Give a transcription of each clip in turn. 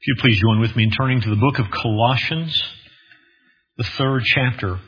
If you please join with me in turning to the book of Colossians, the 3rd chapter.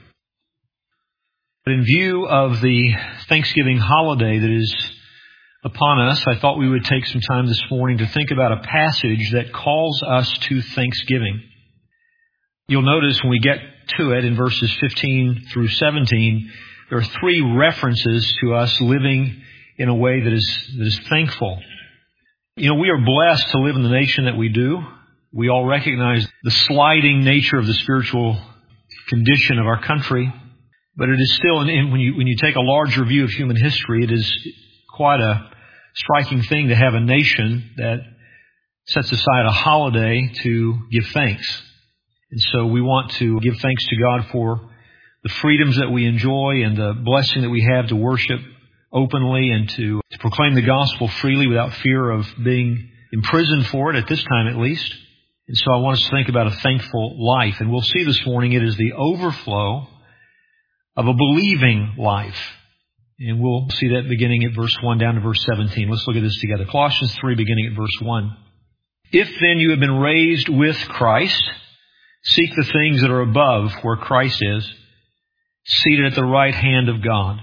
But in view of the Thanksgiving holiday that is upon us, I thought we would take some time this morning to think about a passage that calls us to thanksgiving. You'll notice when we get to it in verses 15 through 17, there are 3 references to us living in a way that is thankful. You know, we are blessed to live in the nation that we do. We all recognize the sliding nature of the spiritual condition of our country, but it is still, when you take a larger view of human history, it is quite a striking thing to have a nation that sets aside a holiday to give thanks. And so we want to give thanks to God for the freedoms that we enjoy and the blessing that we have to worship openly and to proclaim the gospel freely without fear of being imprisoned for it, at this time at least. And so I want us to think about a thankful life. And we'll see this morning it is the overflow of a believing life. And we'll see that beginning at verse 1 down to verse 17. Let's look at this together. Colossians 3, beginning at verse 1. If then you have been raised with Christ, seek the things that are above where Christ is, seated at the right hand of God.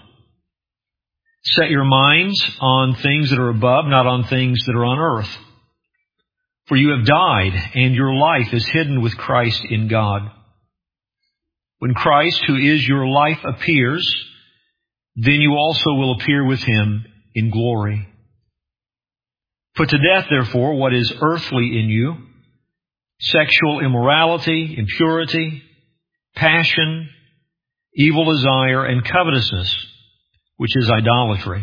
Set your minds on things that are above, not on things that are on earth. For you have died, and your life is hidden with Christ in God. When Christ, who is your life, appears, then you also will appear with Him in glory. Put to death, therefore, what is earthly in you: sexual immorality, impurity, passion, evil desire, and covetousness, which is idolatry.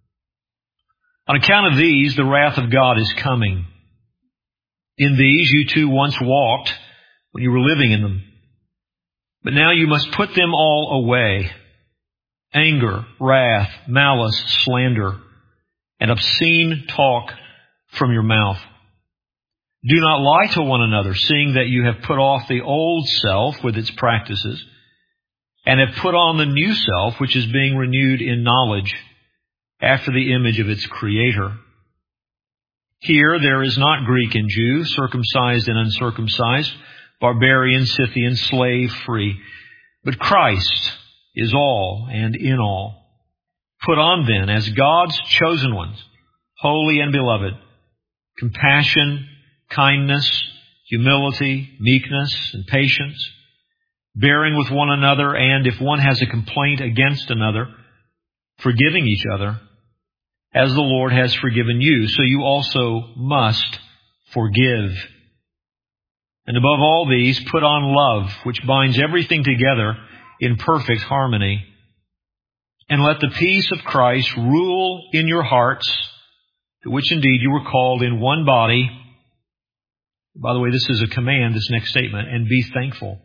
On account of these, the wrath of God is coming. In these you too once walked when you were living in them. But now you must put them all away: anger, wrath, malice, slander, and obscene talk from your mouth. Do not lie to one another, seeing that you have put off the old self with its practices, and have put on the new self, which is being renewed in knowledge after the image of its Creator. Here there is not Greek and Jew, circumcised and uncircumcised, barbarian, Scythian, slave, free, but Christ is all and in all. Put on then, as God's chosen ones, holy and beloved, compassion, kindness, humility, meekness, and patience, bearing with one another, and if one has a complaint against another, forgiving each other, as the Lord has forgiven you, so you also must forgive. And above all these, put on love, which binds everything together in perfect harmony. And let the peace of Christ rule in your hearts, to which indeed you were called in one body. By the way, this is a command, this next statement, and be thankful.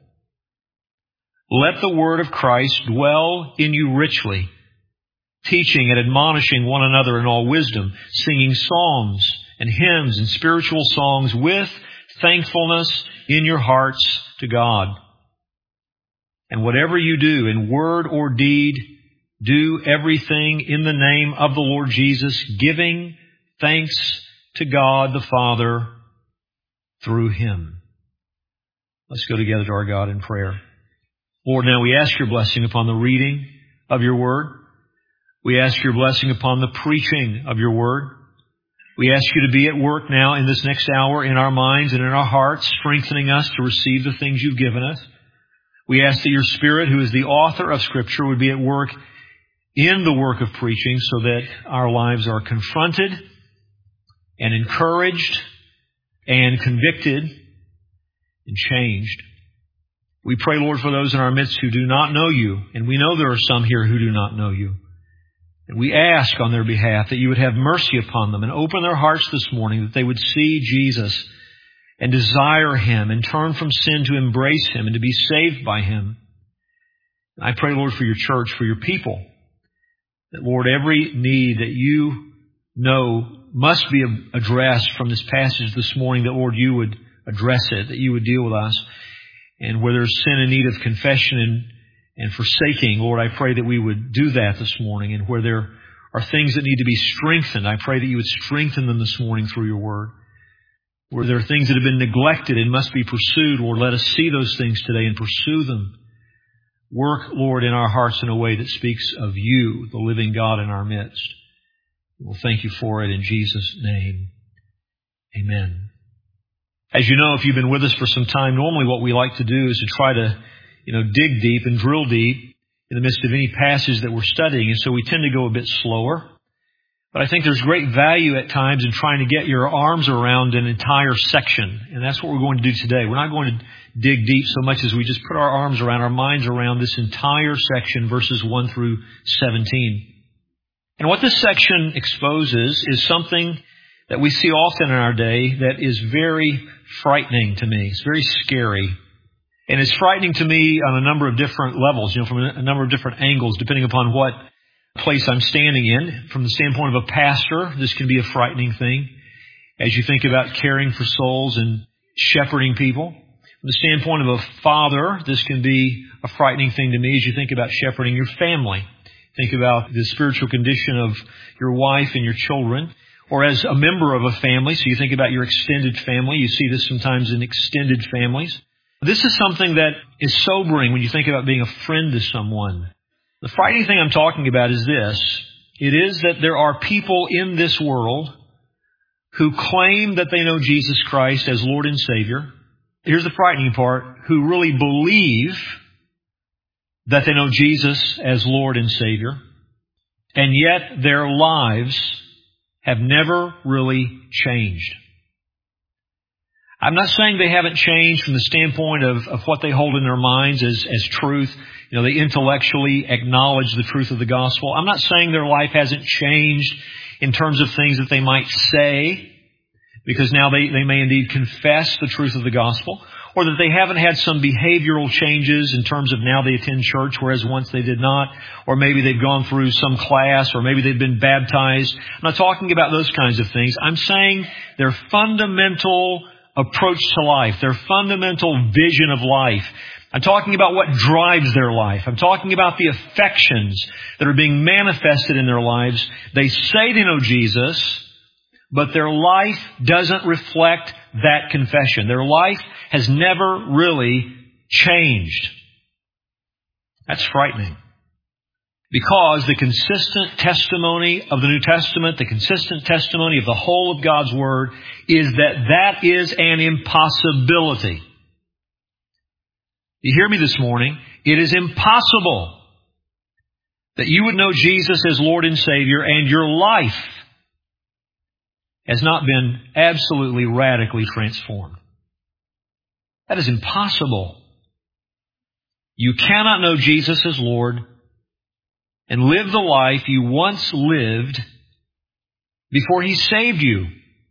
Let the word of Christ dwell in you richly, teaching and admonishing one another in all wisdom, singing psalms and hymns and spiritual songs with thankfulness in your hearts to God. And whatever you do in word or deed, do everything in the name of the Lord Jesus, giving thanks to God the Father through Him. Let's go together to our God in prayer. Lord, now we ask your blessing upon the reading of your word. We ask your blessing upon the preaching of your word. We ask you to be at work now in this next hour in our minds and in our hearts, strengthening us to receive the things you've given us. We ask that your Spirit, who is the author of Scripture, would be at work in the work of preaching so that our lives are confronted and encouraged and convicted and changed. We pray, Lord, for those in our midst who do not know you, and we know there are some here who do not know you. And we ask on their behalf that you would have mercy upon them and open their hearts this morning, that they would see Jesus and desire Him and turn from sin to embrace Him and to be saved by Him. And I pray, Lord, for your church, for your people, that, Lord, every need that you know must be addressed from this passage this morning, that, Lord, you would address it, that you would deal with us. And where there's sin in need of confession and forsaking, Lord, I pray that we would do that this morning. And where there are things that need to be strengthened, I pray that you would strengthen them this morning through your word. where there are things that have been neglected and must be pursued, Lord, let us see those things today and pursue them. Work, Lord, in our hearts in a way that speaks of You, the living God in our midst. We'll thank You for it in Jesus' name. Amen. As you know, if you've been with us for some time, normally what we like to do is to try to, dig deep and drill deep in the midst of any passage that we're studying. And so we tend to go a bit slower. But I think there's great value at times in trying to get your arms around an entire section. And that's what we're going to do today. We're not going to dig deep so much as we just put our arms around, our minds around this entire section, verses 1 through 17. And what this section exposes is something that we see often in our day that is very frightening to me. It's very scary. And it's frightening to me on a number of different levels, from a number of different angles, depending upon what place I'm standing in. From the standpoint of a pastor, this can be a frightening thing as you think about caring for souls and shepherding people. From the standpoint of a father, this can be a frightening thing to me as you think about shepherding your family. Think about the spiritual condition of your wife and your children. Or as a member of a family, so you think about your extended family. You see this sometimes in extended families. This is something that is sobering when you think about being a friend to someone. The frightening thing I'm talking about is this. It is that there are people in this world who claim that they know Jesus Christ as Lord and Savior. Here's the frightening part, who really believe that they know Jesus as Lord and Savior, and yet their lives have never really changed. I'm not saying they haven't changed from the standpoint of what they hold in their minds as truth. They intellectually acknowledge the truth of the gospel. I'm not saying their life hasn't changed in terms of things that they might say, because now they may indeed confess the truth of the gospel, or that they haven't had some behavioral changes in terms of now they attend church, whereas once they did not, or maybe they've gone through some class, or maybe they've been baptized. I'm not talking about those kinds of things. I'm saying their fundamental approach to life, their fundamental vision of life. I'm talking about what drives their life. I'm talking about the affections that are being manifested in their lives. They say they know Jesus, but their life doesn't reflect that confession. Their life has never really changed. That's frightening. Because the consistent testimony of the New Testament, the consistent testimony of the whole of God's Word, is that is an impossibility. You hear me this morning? It is impossible that you would know Jesus as Lord and Savior and your life has not been absolutely radically transformed. That is impossible. You cannot know Jesus as Lord and live the life you once lived before He saved you.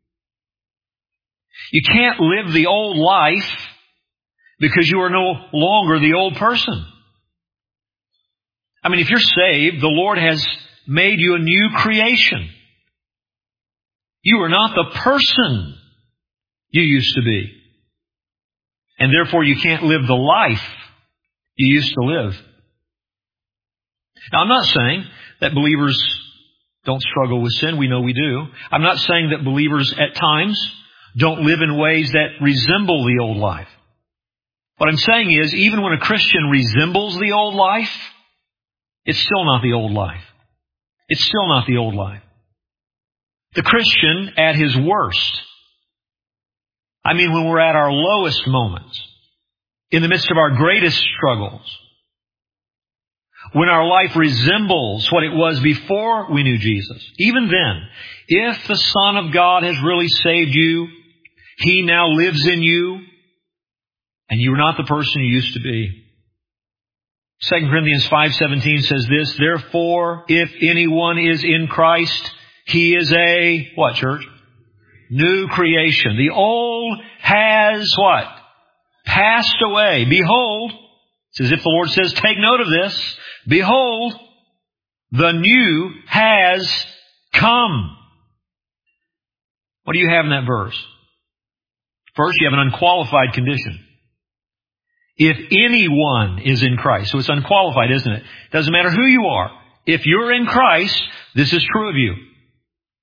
You can't live the old life because you are no longer the old person. I mean, if you're saved, the Lord has made you a new creation. You are not the person you used to be. And therefore you can't live the life you used to live. Now, I'm not saying that believers don't struggle with sin. We know we do. I'm not saying that believers at times don't live in ways that resemble the old life. What I'm saying is, even when a Christian resembles the old life, it's still not the old life. It's still not the old life. The Christian at his worst, I mean when we're at our lowest moments, in the midst of our greatest struggles, when our life resembles what it was before we knew Jesus, even then, if the Son of God has really saved you, He now lives in you, and you're not the person you used to be. 2 Corinthians 5:17 says this, therefore, if anyone is in Christ, he is a, what, church? New creation. The old has what? Passed away. Behold, it's as if the Lord says, take note of this. Behold, the new has come. What do you have in that verse? First, you have an unqualified condition. If anyone is in Christ. So it's unqualified, isn't it? Doesn't matter who you are. If you're in Christ, this is true of you.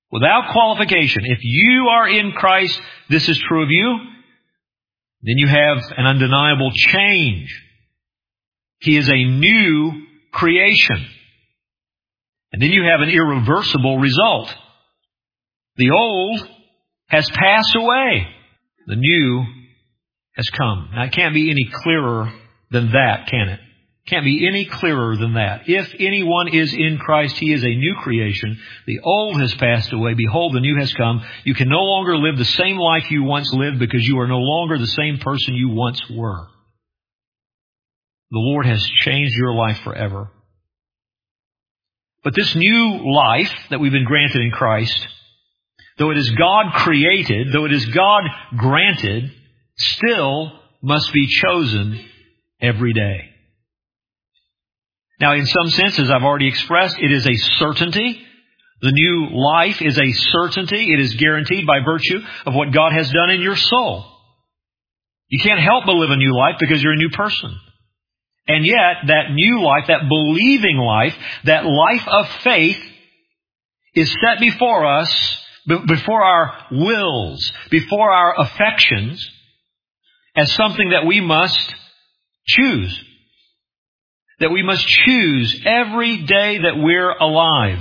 without qualification, if you are in Christ, this is true of you, then you have an undeniable change. He is a new creation. And then you have an irreversible result. The old has passed away. The new has come. Now, it can't be any clearer than that, can it? Can't be any clearer than that. If anyone is in Christ, he is a new creation. The old has passed away. Behold, the new has come. You can no longer live the same life you once lived because you are no longer the same person you once were. The Lord has changed your life forever. But this new life that we've been granted in Christ, though it is God created, though it is God granted, still must be chosen every day. Now, in some sense, as I've already expressed, it is a certainty. The new life is a certainty. It is guaranteed by virtue of what God has done in your soul. You can't help but live a new life because you're a new person. And yet, that new life, that believing life, that life of faith is set before us, before our wills, before our affections, as something that we must choose. That we must choose every day that we're alive.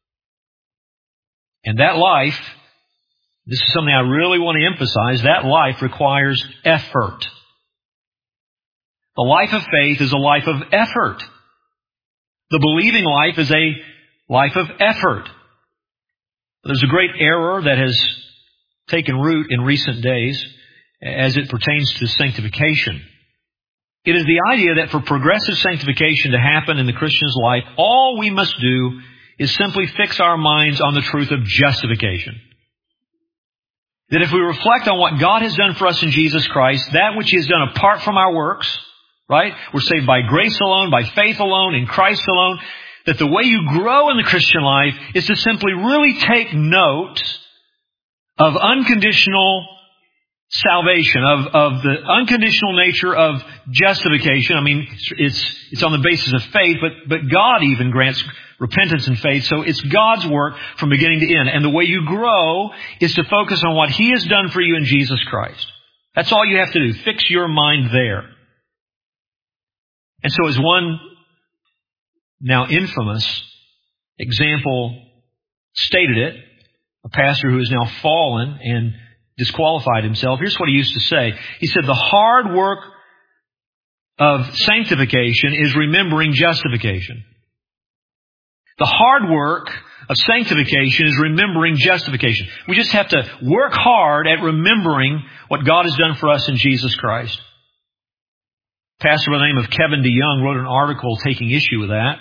And that life, this is something I really want to emphasize, that life requires effort. The life of faith is a life of effort. The believing life is a life of effort. There's a great error that has taken root in recent days as it pertains to sanctification. It is the idea that for progressive sanctification to happen in the Christian's life, all we must do is simply fix our minds on the truth of justification. That if we reflect on what God has done for us in Jesus Christ, that which He has done apart from our works, right? We're saved by grace alone, by faith alone, in Christ alone. That the way you grow in the Christian life is to simply really take note of unconditional salvation, of the unconditional nature of justification. I mean, it's on the basis of faith, but God even grants repentance and faith. So it's God's work from beginning to end. And the way you grow is to focus on what He has done for you in Jesus Christ. That's all you have to do. Fix your mind there. And so as one now infamous example stated it, a pastor who is now fallen and disqualified himself, here's what he used to say. He said, the hard work of sanctification is remembering justification. The hard work of sanctification is remembering justification. We just have to work hard at remembering what God has done for us in Jesus Christ. A pastor by the name of Kevin DeYoung wrote an article taking issue with that.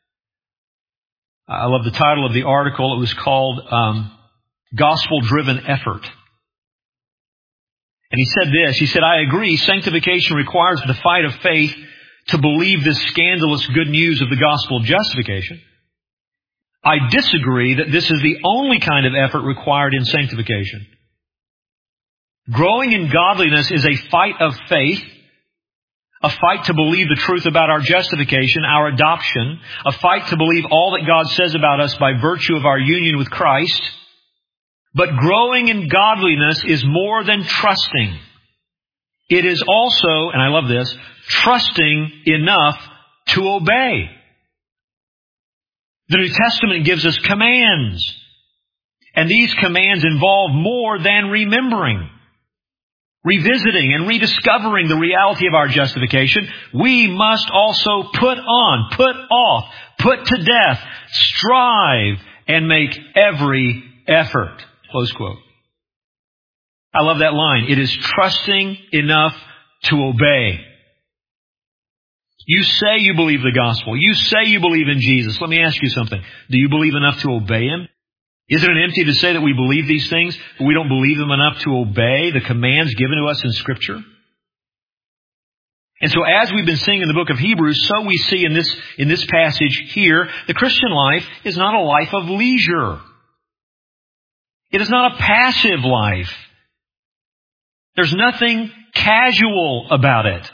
I love the title of the article. It was called Gospel-Driven Effort. And he said this, he said, I agree, sanctification requires the fight of faith to believe this scandalous good news of the gospel of justification. I disagree that this is the only kind of effort required in sanctification. Growing in godliness is a fight of faith, a fight to believe the truth about our justification, our adoption, a fight to believe all that God says about us by virtue of our union with Christ. But growing in godliness is more than trusting. It is also, and I love this, trusting enough to obey. The New Testament gives us commands. And these commands involve more than remembering, revisiting and rediscovering the reality of our justification. We must also put on, put off, put to death, strive, and make every effort. Close quote. I love that line. It is trusting enough to obey. You say you believe the gospel. You say you believe in Jesus. Let me ask you something. Do you believe enough to obey Him? Isn't it empty to say that we believe these things, but we don't believe them enough to obey the commands given to us in Scripture? And so as we've been seeing in the book of Hebrews, so we see in this passage here, the Christian life is not a life of leisure. It is not a passive life. There's nothing casual about it.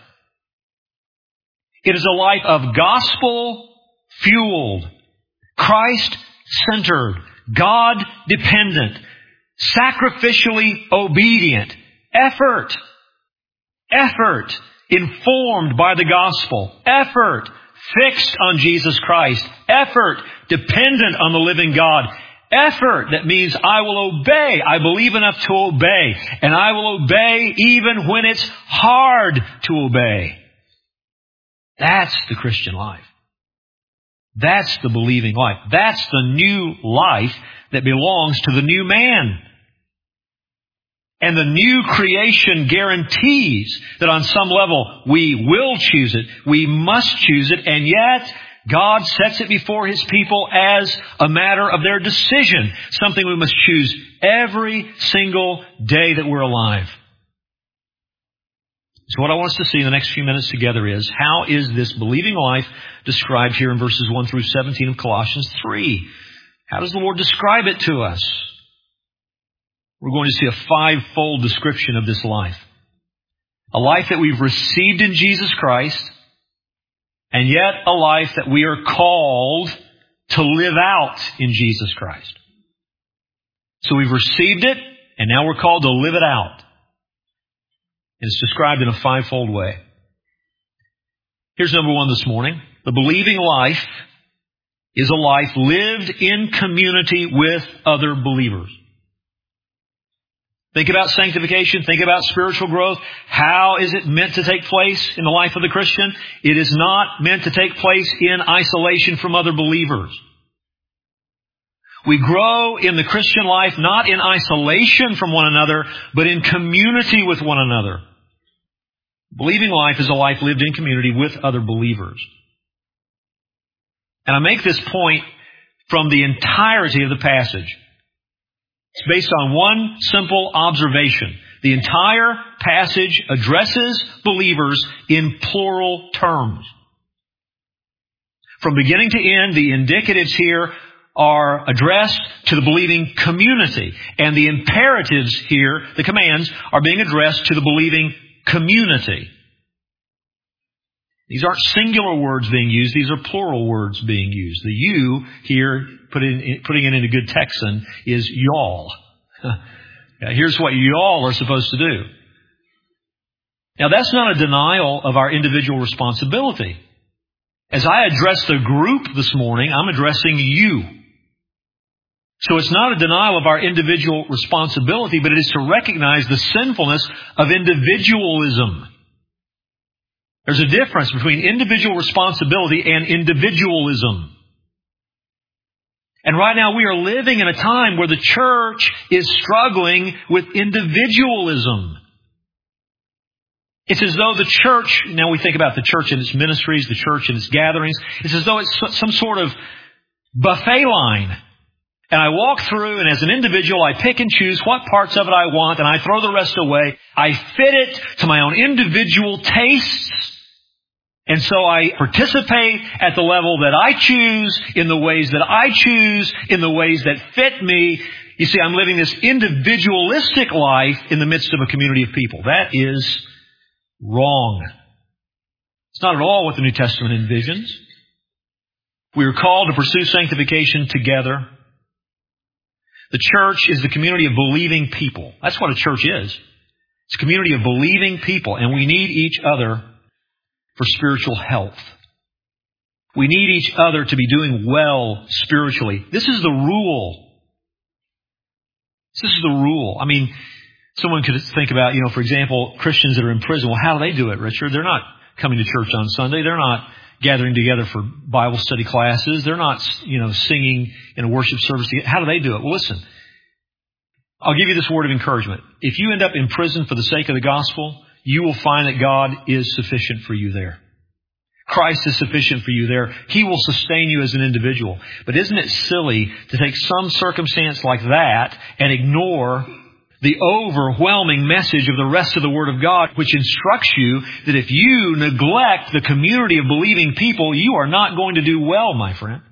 It is a life of gospel-fueled, Christ-centered, God-dependent, sacrificially obedient, effort, informed by the gospel, effort, fixed on Jesus Christ, effort, dependent on the living God, effort that means I will obey. I believe enough to obey, and I will obey even when it's hard to obey. That's the Christian life. That's the believing life. That's the new life that belongs to the new man. And the new creation guarantees that on some level we will choose it. We must choose it. And yet God sets it before His people as a matter of their decision. Something we must choose every single day that we're alive. So what I want us to see in the next few minutes together is, how is this believing life described here in verses 1 through 17 of Colossians 3? How does the Lord describe it to us? We're going to see a five-fold description of this life. A life that we've received in Jesus Christ, and yet a life that we are called to live out in Jesus Christ. So we've received it, and now we're called to live it out. And it's described in a five-fold way. Here's number one this morning. The believing life is a life lived in community with other believers. Think about sanctification. Think about spiritual growth. How is it meant to take place in the life of the Christian? It is not meant to take place in isolation from other believers. We grow in the Christian life not in isolation from one another, but in community with one another. Believing life is a life lived in community with other believers. And I make this point from the entirety of the passage. It's based on one simple observation. The entire passage addresses believers in plural terms. From beginning to end, the indicatives here are addressed to the believing community. And the imperatives here, the commands, are being addressed to the believing community. These aren't singular words being used. These are plural words being used. The you here, putting it into good Texan, is y'all. Here's what y'all are supposed to do. Now, that's not a denial of our individual responsibility. As I address the group this morning, I'm addressing you. So it's not a denial of our individual responsibility, but it is to recognize the sinfulness of individualism. There's a difference between individual responsibility and individualism. And right now we are living in a time where the church is struggling with individualism. It's as though the church, now we think about the church and its ministries, the church and its gatherings, it's as though it's some sort of buffet line. And I walk through, and as an individual, I pick and choose what parts of it I want, and I throw the rest away. I fit it to my own individual tastes. And so I participate at the level that I choose, in the ways that I choose, in the ways that fit me. You see, I'm living this individualistic life in the midst of a community of people. That is wrong. It's not at all what the New Testament envisions. We are called to pursue sanctification together. The church is the community of believing people. That's what a church is. It's a community of believing people, and we need each other for spiritual health. We need each other to be doing well spiritually. This is the rule. This is the rule. I mean, someone could think about, for example, Christians that are in prison. Well, how do they do it, Richard? They're not coming to church on Sunday. They're not gathering together for Bible study classes. They're not, singing in a worship service. How do they do it? Well, listen, I'll give you this word of encouragement. If you end up in prison for the sake of the gospel, you will find that God is sufficient for you there. Christ is sufficient for you there. He will sustain you as an individual. But isn't it silly to take some circumstance like that and ignore the overwhelming message of the rest of the Word of God, which instructs you that if you neglect the community of believing people, you are not going to do well, my friend.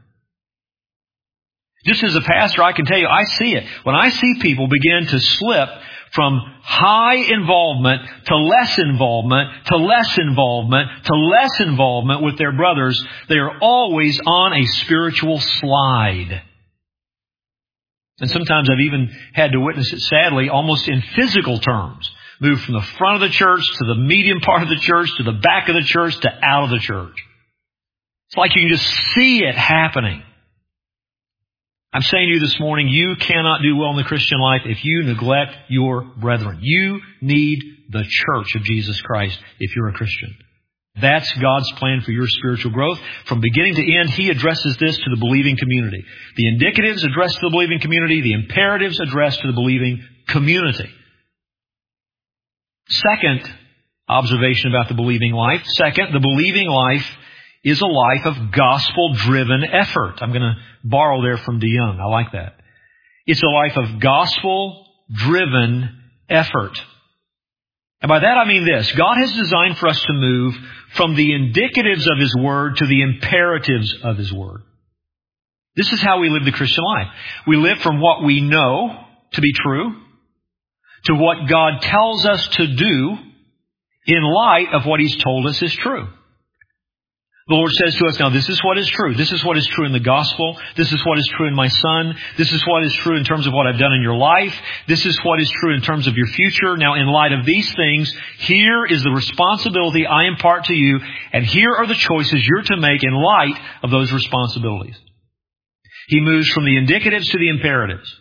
Just as a pastor, I can tell you, I see it. When I see people begin to slip from high involvement to less involvement to less involvement to less involvement with their brothers, they are always on a spiritual slide. And sometimes I've even had to witness it, sadly, almost in physical terms. Move from the front of the church to the medium part of the church to the back of the church to out of the church. It's like you can just see it happening. I'm saying to you this morning, you cannot do well in the Christian life if you neglect your brethren. You need the church of Jesus Christ if you're a Christian. That's God's plan for your spiritual growth. From beginning to end, He addresses this to the believing community. The indicatives addressed to the believing community. The imperatives addressed to the believing community. Second observation about the believing life. Second, the believing life is a life of gospel-driven effort. I'm going to borrow there from DeYoung. I like that. It's a life of gospel-driven effort. And by that I mean this. God has designed for us to move from the indicatives of His Word to the imperatives of His Word. This is how we live the Christian life. We live from what we know to be true to what God tells us to do in light of what He's told us is true. The Lord says to us, now this is what is true. This is what is true in the gospel. This is what is true in my son. This is what is true in terms of what I've done in your life. This is what is true in terms of your future. Now, in light of these things, here is the responsibility I impart to you, and here are the choices you're to make in light of those responsibilities. He moves from the indicatives to the imperatives.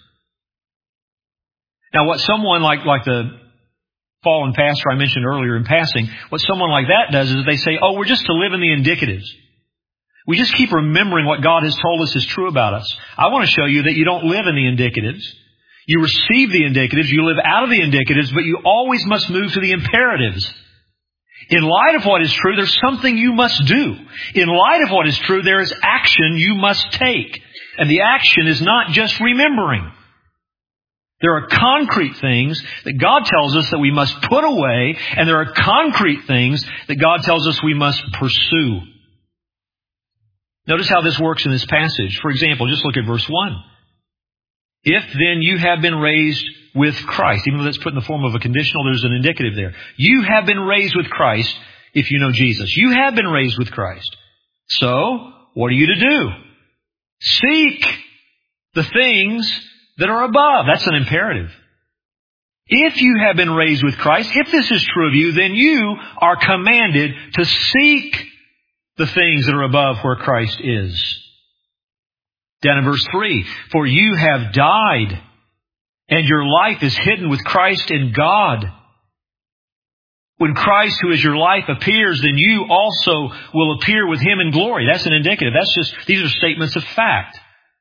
Now, what someone like the fallen pastor I mentioned earlier in passing, what someone like that does is they say, oh, we're just to live in the indicatives. We just keep remembering what God has told us is true about us. I want to show you that you don't live in the indicatives. You receive the indicatives, you live out of the indicatives, but you always must move to the imperatives. In light of what is true, there's something you must do. In light of what is true, there is action you must take. And the action is not just remembering. There are concrete things that God tells us that we must put away, and there are concrete things that God tells us we must pursue. Notice how this works in this passage. For example, just look at verse 1. If then you have been raised with Christ, even though that's put in the form of a conditional, there's an indicative there. You have been raised with Christ if you know Jesus. You have been raised with Christ. So, what are you to do? Seek the things that are above. That's an imperative. If you have been raised with Christ, if this is true of you, then you are commanded to seek the things that are above where Christ is. Down in verse 3, for you have died, and your life is hidden with Christ in God. When Christ, who is your life, appears, then you also will appear with Him in glory. That's an indicative. These are statements of fact.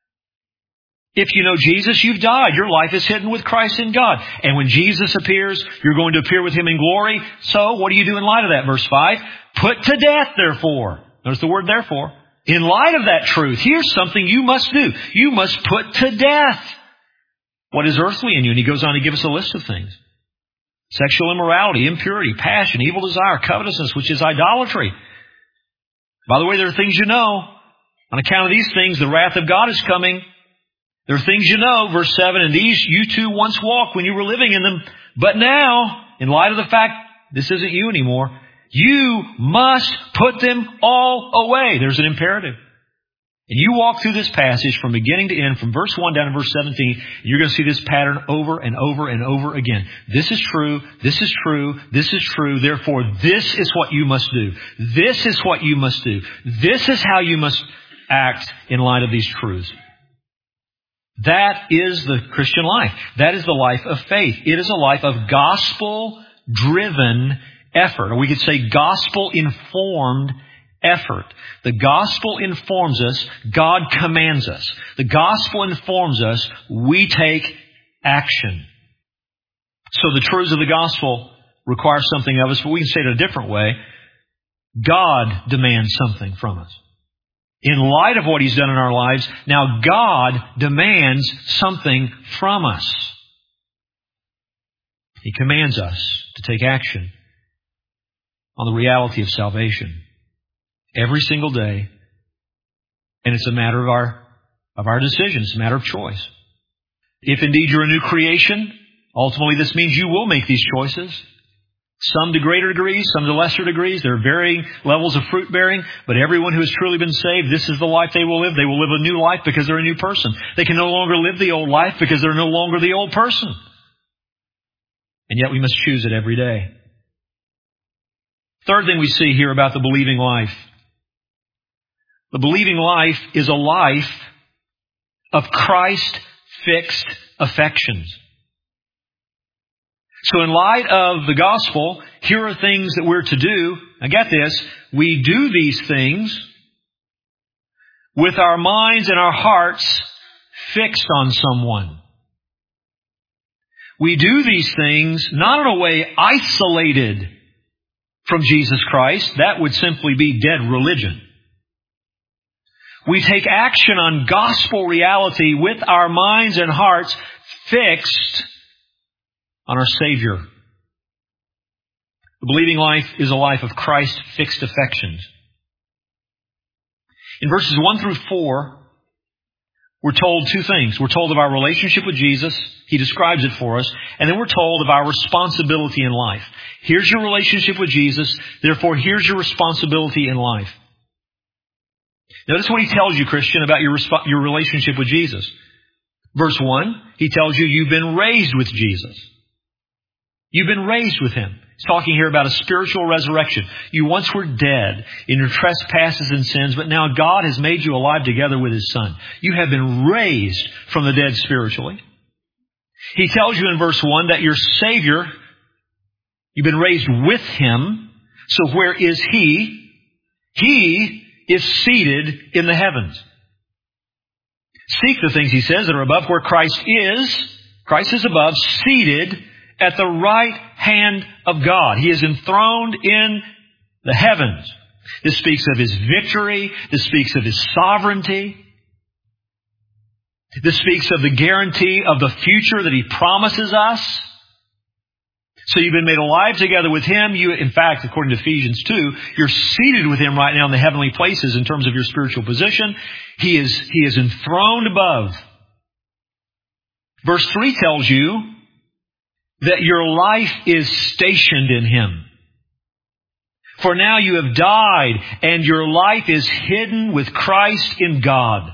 If you know Jesus, you've died. Your life is hidden with Christ in God. And when Jesus appears, you're going to appear with Him in glory. So, what do you do in light of that? Verse 5, put to death, therefore. Notice the word therefore. In light of that truth, here's something you must do. You must put to death what is earthly in you. And he goes on to give us a list of things. Sexual immorality, impurity, passion, evil desire, covetousness, which is idolatry. By the way, there are things you know. On account of these things, the wrath of God is coming. There are things you know, verse 7, and these you too once walked when you were living in them. But now, in light of the fact this isn't you anymore, you must put them all away. There's an imperative. And you walk through this passage from beginning to end, from verse 1 down to verse 17, and you're going to see this pattern over and over and over again. This is true, this is true, this is true, therefore this is what you must do. This is what you must do. This is how you must act in light of these truths. That is the Christian life. That is the life of faith. It is a life of gospel-driven effort. Or we could say gospel-informed effort. The gospel informs us. God commands us. The gospel informs us. We take action. So the truths of the gospel require something of us, but we can say it a different way. God demands something from us. In light of what He's done in our lives, now God demands something from us. He commands us to take action on the reality of salvation every single day. And it's a matter of our decision. It's a matter of choice. If indeed you're a new creation, ultimately this means you will make these choices. Some to greater degrees, some to lesser degrees. There are varying levels of fruit bearing. But everyone who has truly been saved, this is the life they will live. They will live a new life because they're a new person. They can no longer live the old life because they're no longer the old person. And yet we must choose it every day. Third thing we see here about the believing life. The believing life is a life of Christ-fixed affections. So in light of the gospel, here are things that we're to do. Now get this, we do these things with our minds and our hearts fixed on someone. We do these things not in a way isolated from Jesus Christ. That would simply be dead religion. We take action on gospel reality with our minds and hearts fixed on our Savior. The believing life is a life of Christ-fixed affections. In verses 1 through 4, we're told two things. We're told of our relationship with Jesus. He describes it for us. And then we're told of our responsibility in life. Here's your relationship with Jesus. Therefore, here's your responsibility in life. Notice what he tells you, Christian, about your relationship with Jesus. Verse 1, he tells you you've been raised with Jesus. You've been raised with Him. He's talking here about a spiritual resurrection. You once were dead in your trespasses and sins, but now God has made you alive together with His Son. You have been raised from the dead spiritually. He tells you in verse 1 that your Savior, you've been raised with Him. So where is He? He is seated in the heavens. Seek the things, he says, that are above where Christ is. Christ is above, seated at the right hand of God. He is enthroned in the heavens. This speaks of His victory. This speaks of His sovereignty. This speaks of the guarantee of the future that He promises us. So you've been made alive together with Him. You, in fact, according to Ephesians 2, you're seated with Him right now in the heavenly places in terms of your spiritual position. He is enthroned above. Verse 3 tells you that your life is stationed in Him. For now you have died, and your life is hidden with Christ in God.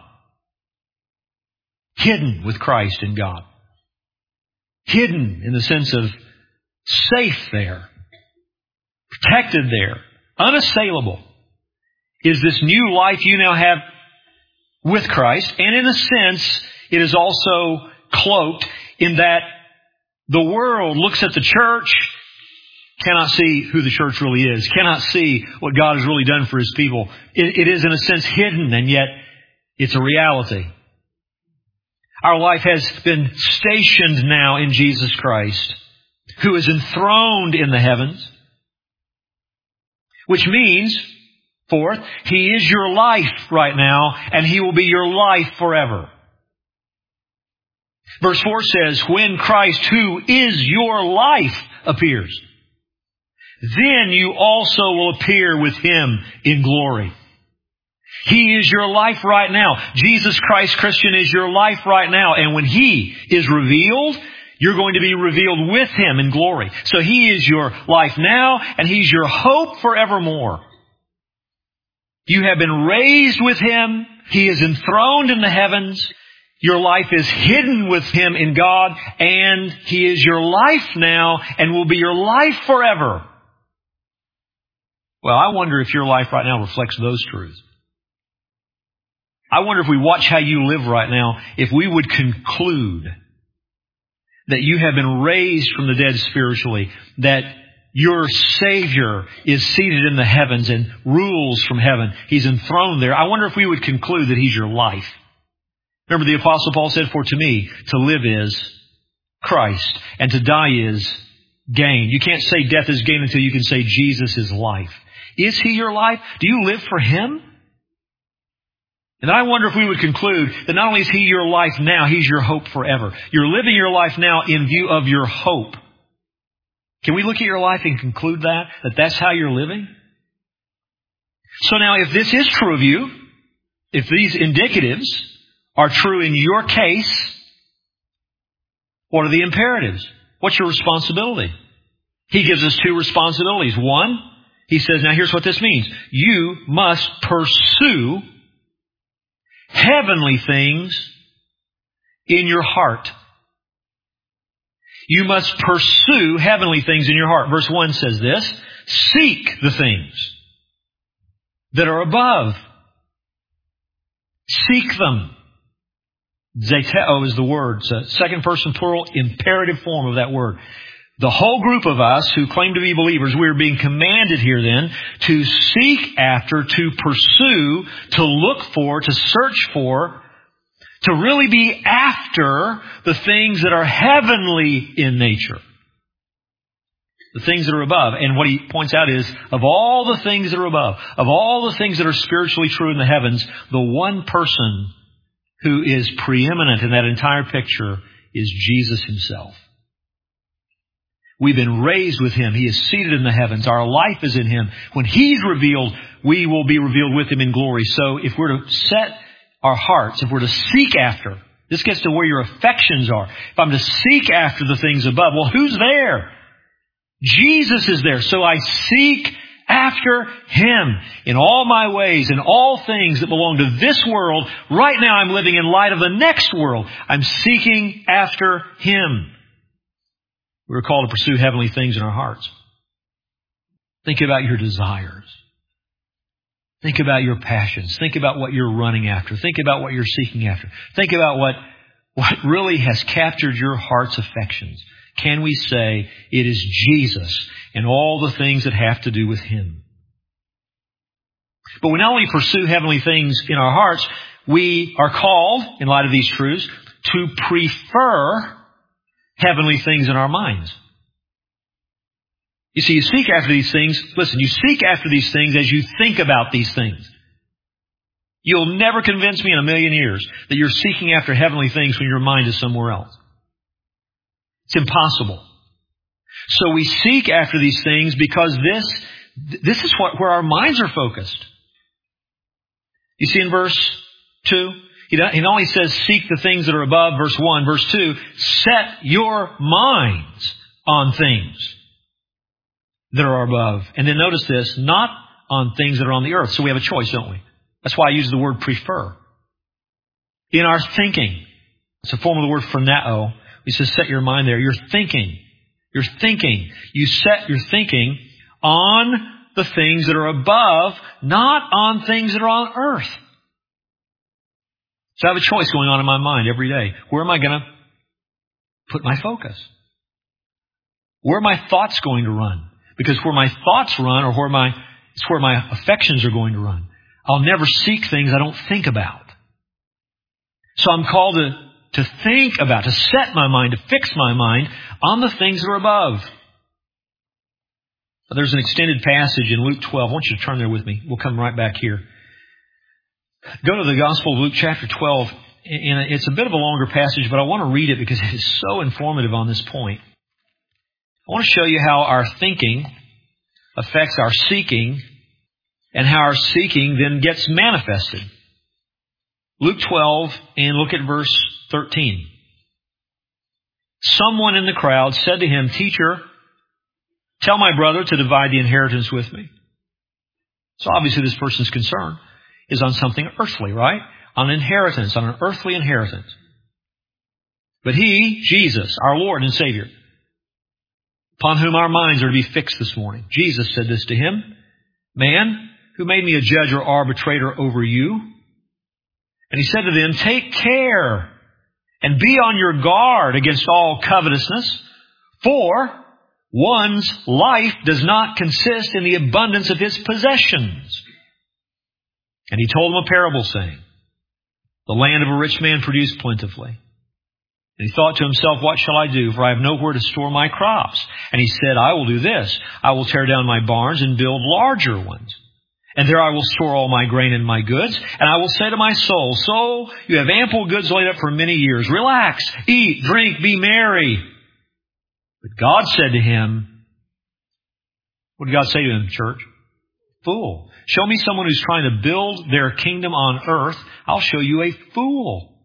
Hidden with Christ in God. Hidden in the sense of safe there. Protected there. Unassailable. Is this new life you now have with Christ. And in a sense, it is also cloaked in that the world looks at the church, cannot see who the church really is, cannot see what God has really done for His people. It is in a sense hidden, and yet it's a reality. Our life has been stationed now in Jesus Christ, who is enthroned in the heavens, which means, fourth, He is your life right now, and He will be your life forever. Verse 4 says, when Christ, who is your life, appears, then you also will appear with Him in glory. He is your life right now. Jesus Christ, Christian, is your life right now. And when He is revealed, you're going to be revealed with Him in glory. So He is your life now, and He's your hope forevermore. You have been raised with Him. He is enthroned in the heavens. Your life is hidden with Him in God, and He is your life now and will be your life forever. Well, I wonder if your life right now reflects those truths. I wonder if we watch how you live right now, if we would conclude that you have been raised from the dead spiritually, that your Savior is seated in the heavens and rules from heaven. He's enthroned there. I wonder if we would conclude that He's your life. Remember, the Apostle Paul said, for to me, to live is Christ, and to die is gain. You can't say death is gain until you can say Jesus is life. Is He your life? Do you live for Him? And I wonder if we would conclude that not only is He your life now, He's your hope forever. You're living your life now in view of your hope. Can we look at your life and conclude that that's how you're living? So now, if this is true of you, if these indicatives are true in your case, what are the imperatives? What's your responsibility? He gives us two responsibilities. One, he says, now here's what this means. You must pursue heavenly things in your heart. You must pursue heavenly things in your heart. Verse 1 says this, seek the things that are above. Seek them. Zeteo is the word. It's a second person plural imperative form of that word. The whole group of us who claim to be believers, we are being commanded here then to seek after, to pursue, to look for, to search for, to really be after the things that are heavenly in nature. The things that are above. And what he points out is, of all the things that are above, of all the things that are spiritually true in the heavens, the one person who is preeminent in that entire picture is Jesus himself. We've been raised with him. He is seated in the heavens. Our life is in him. When he's revealed, we will be revealed with him in glory. So if we're to set our hearts, if we're to seek after, this gets to where your affections are. If I'm to seek after the things above, well, who's there? Jesus is there. So I seek after him in all my ways, in all things that belong to this world. Right now I'm living in light of the next world. I'm seeking after him. We're called to pursue heavenly things in our hearts. Think about your desires. Think about your passions. Think about what you're running after. Think about what you're seeking after. Think about what really has captured your heart's affections. Can we say it is Jesus and all the things that have to do with him? But we not only pursue heavenly things in our hearts, we are called, in light of these truths, to prefer heavenly things in our minds. You see, you seek after these things. Listen, you seek after these things as you think about these things. You'll never convince me in a million years that you're seeking after heavenly things when your mind is somewhere else. It's impossible. So we seek after these things because this is where our minds are focused. You see in verse 2, he not only says seek the things that are above, verse 1, verse 2, set your minds on things that are above. And then notice this, not on things that are on the earth. So we have a choice, don't we? That's why I use the word prefer. In our thinking, it's a form of the word phroneo. He says set your mind there. You're thinking. You're thinking. You set your thinking on the things that are above, not on things that are on earth. So I have a choice going on in my mind every day. Where am I going to put my focus? Where are my thoughts going to run? Because where my thoughts run, or it's where my affections are going to run. I'll never seek things I don't think about. So I'm called to think about, to set my mind, to fix my mind on the things that are above. There's an extended passage in Luke 12. I want you to turn there with me. We'll come right back here. Go to the Gospel of Luke chapter 12. And it's a bit of a longer passage, but I want to read it because it is so informative on this point. I want to show you how our thinking affects our seeking and how our seeking then gets manifested. Luke 12, and look at verse 13. Someone in the crowd said to him, Teacher, tell my brother to divide the inheritance with me. So obviously this person's concern is on something earthly, right? On inheritance, on an earthly inheritance. But he, Jesus, our Lord and Savior, upon whom our minds are to be fixed this morning, Jesus said this to him, Man, who made me a judge or arbitrator over you? And he said to them, Take care and be on your guard against all covetousness, for one's life does not consist in the abundance of his possessions. And he told them a parable, saying, The land of a rich man produced plentifully. And he thought to himself, What shall I do? For I have nowhere to store my crops. And he said, I will do this. I will tear down my barns and build larger ones. And there I will store all my grain and my goods. And I will say to my soul, Soul, you have ample goods laid up for many years. Relax, eat, drink, be merry. But God said to him, what did God say to him, church? Fool. Show me someone who's trying to build their kingdom on earth. I'll show you a fool.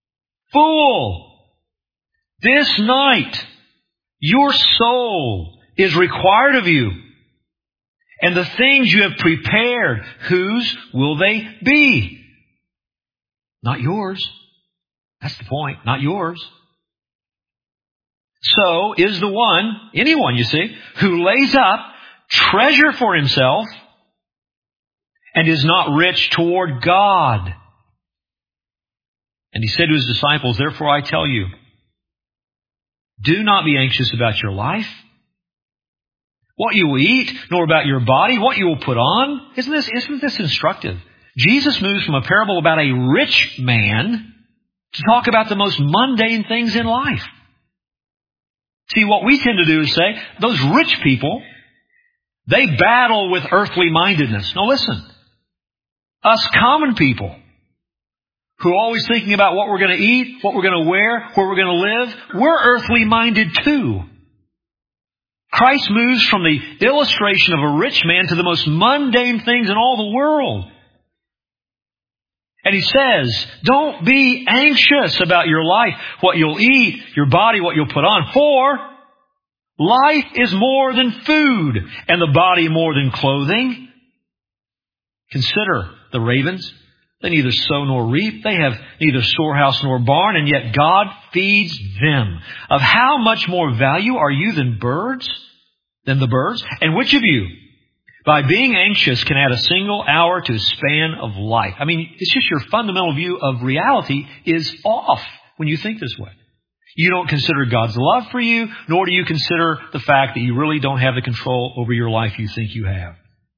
Fool. This night, your soul is required of you. And the things you have prepared, whose will they be? Not yours. That's the point. Not yours. So is the one, anyone you see, who lays up treasure for himself and is not rich toward God. And he said to his disciples, therefore I tell you, do not be anxious about your life, what you will eat, nor about your body, what you will put on. Isn't this instructive? Jesus moves from a parable about a rich man to talk about the most mundane things in life. See, what we tend to do is say, those rich people, they battle with earthly mindedness. Now listen, us common people who are always thinking about what we're going to eat, what we're going to wear, where we're going to live, we're earthly minded too. Christ moves from the illustration of a rich man to the most mundane things in all the world. And he says, don't be anxious about your life, what you'll eat, your body, what you'll put on. For life is more than food, and the body more than clothing. Consider the ravens. They neither sow nor reap. They have neither storehouse nor barn, and yet God feeds them. Of how much more value are you than the birds? And which of you, by being anxious, can add a single hour to a span of life? I mean, it's just your fundamental view of reality is off when you think this way. You don't consider God's love for you, nor do you consider the fact that you really don't have the control over your life you think you have.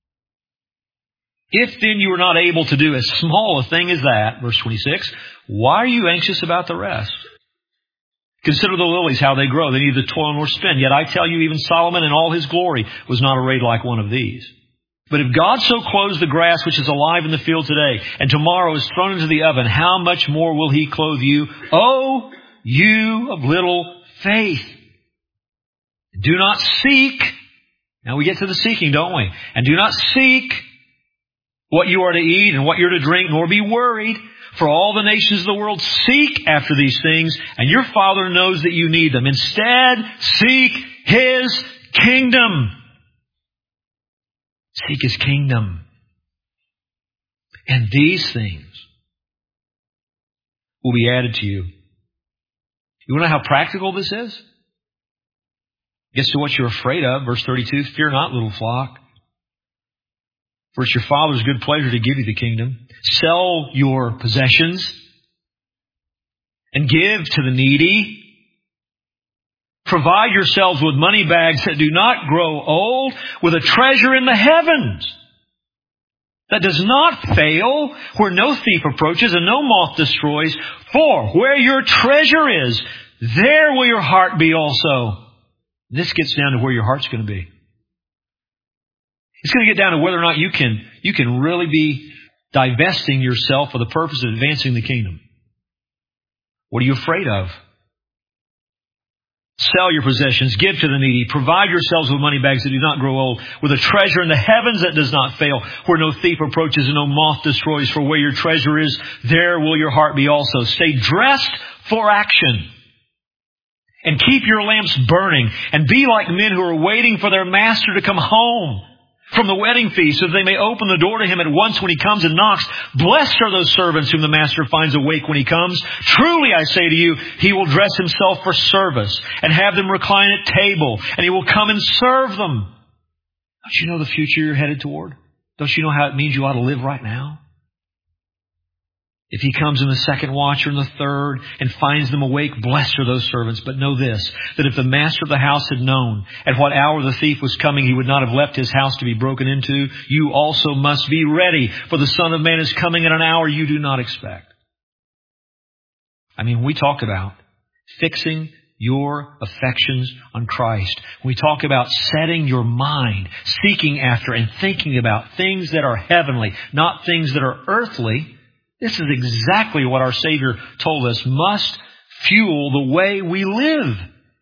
If then you are not able to do as small a thing as that, verse 26, why are you anxious about the rest? Consider the lilies, how they grow. They neither toil nor spin. Yet I tell you, even Solomon in all his glory was not arrayed like one of these. But if God so clothes the grass which is alive in the field today, and tomorrow is thrown into the oven, how much more will He clothe you, O you of little faith? Do not seek. Now we get to the seeking, don't we? And do not seek what you are to eat and what you're to drink, nor be worried. For all the nations of the world seek after these things, and your Father knows that you need them. Instead, seek His kingdom. Seek His kingdom. And these things will be added to you. You want to know how practical this is? Gets to what you're afraid of. Verse 32, fear not, little flock. For it's your Father's good pleasure to give you the kingdom. Sell your possessions and give to the needy. Provide yourselves with money bags that do not grow old, with a treasure in the heavens that does not fail, where no thief approaches and no moth destroys. For where your treasure is, there will your heart be also. This gets down to where your heart's going to be. It's going to get down to whether or not you can really be divesting yourself for the purpose of advancing the kingdom. What are you afraid of? Sell your possessions, give to the needy, provide yourselves with money bags that do not grow old, with a treasure in the heavens that does not fail, where no thief approaches and no moth destroys. For where your treasure is, there will your heart be also. Stay dressed for action. And keep your lamps burning. And be like men who are waiting for their master to come home from the wedding feast, so that they may open the door to him at once when he comes and knocks. Blessed are those servants whom the master finds awake when he comes. Truly, I say to you, he will dress himself for service and have them recline at table, and he will come and serve them. Don't you know the future you're headed toward? Don't you know how it means you ought to live right now? If he comes in the second watch or in the third and finds them awake, blessed are those servants. But know this, that if the master of the house had known at what hour the thief was coming, he would not have left his house to be broken into. You also must be ready, for the Son of Man is coming at an hour you do not expect. I mean, we talk about fixing your affections on Christ. We talk about setting your mind, seeking after and thinking about things that are heavenly, not things that are earthly. This is exactly what our Savior told us must fuel the way we live.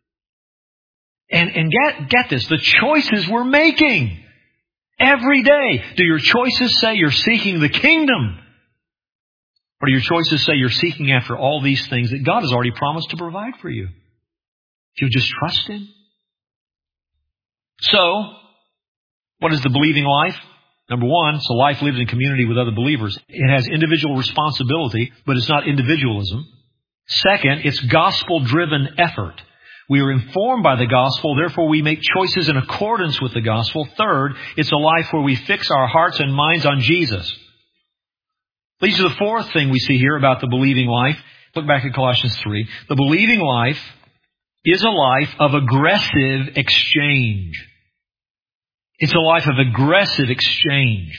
And get this, the choices we're making every day. Do your choices say you're seeking the kingdom? Or do your choices say you're seeking after all these things that God has already promised to provide for you? If you'll just trust Him. So, what is the believing life? Number one, it's a life lived in community with other believers. It has individual responsibility, but it's not individualism. Second, it's gospel-driven effort. We are informed by the gospel, therefore we make choices in accordance with the gospel. Third, it's a life where we fix our hearts and minds on Jesus. Leads to the fourth thing we see here about the believing life. Look back at Colossians 3. The believing life is a life of aggressive exchange. It's a life of aggressive exchange.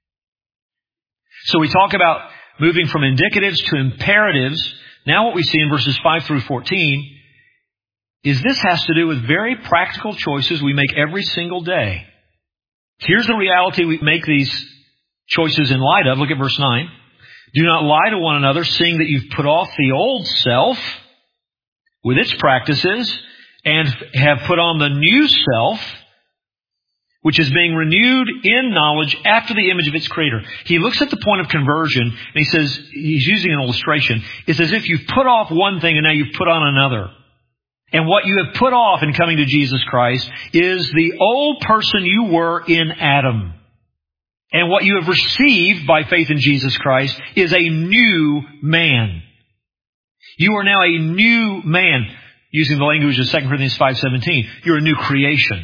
So we talk about moving from indicatives to imperatives. Now what we see in verses 5 through 14 is this has to do with very practical choices we make every single day. Here's the reality we make these choices in light of. Look at verse 9. Do not lie to one another, seeing that you've put off the old self with its practices and have put on the new self, which is being renewed in knowledge after the image of its creator. He looks at the point of conversion and he says, he's using an illustration. It's as if you've put off one thing and now you've put on another. And what you have put off in coming to Jesus Christ is the old person you were in Adam. And what you have received by faith in Jesus Christ is a new man. You are now a new man. Using the language of 2 Corinthians 5:17, you're a new creation.